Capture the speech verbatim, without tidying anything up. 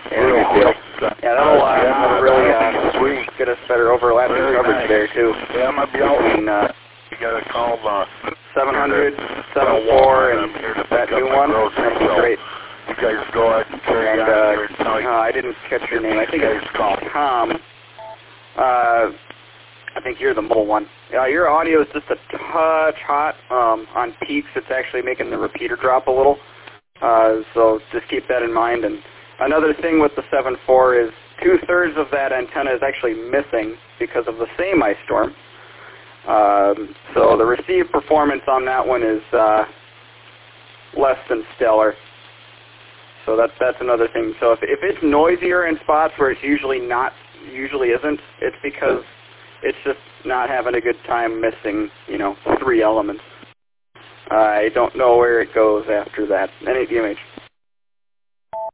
Yeah, good deal. Yeah, that'll, uh, that'll really uh, get us better overlapping Very coverage nice. there, too. Yeah, I might be out. Between, uh, You got to call uh, seven hundred, seven four, and that new one. That'd be great. You guys go ahead and carry And, on uh, here and tell you. uh, I didn't catch your name. I think it's Tom. Uh, I think you're the mobile one. Uh, your audio is just a touch hot. Um, on peaks, it's actually making the repeater drop a little. Uh, so just keep that in mind. And another thing with the seven four is two-thirds of that antenna is actually missing because of the same ice storm. Um, so the receive performance on that one is uh, less than stellar. So that's that's another thing. So if if it's noisier in spots where it's usually not, usually isn't, it's because it's just not having a good time missing, you know, three elements. I don't know where it goes after that. Any image.